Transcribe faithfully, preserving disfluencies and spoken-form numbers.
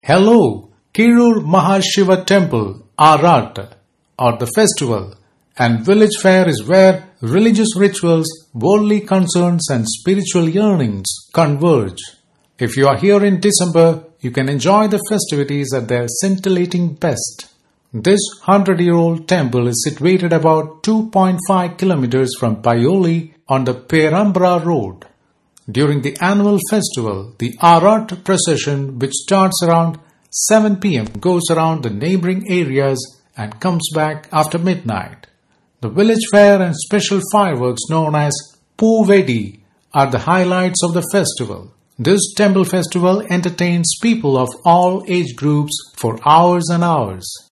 Hello, Kirur Mahashiva Temple, Arat, or the festival, and village fair is where religious rituals, worldly concerns and spiritual yearnings converge. If you are here in December, you can enjoy the festivities at their scintillating best. This hundred-year-old temple is situated about two point five kilometers from Paioli on the Perambra Road. During the annual festival, the Arat procession, which starts around seven p m, goes around the neighboring areas and comes back after midnight. The village fair and special fireworks known as Poovedi are the highlights of the festival. This temple festival entertains people of all age groups for hours and hours.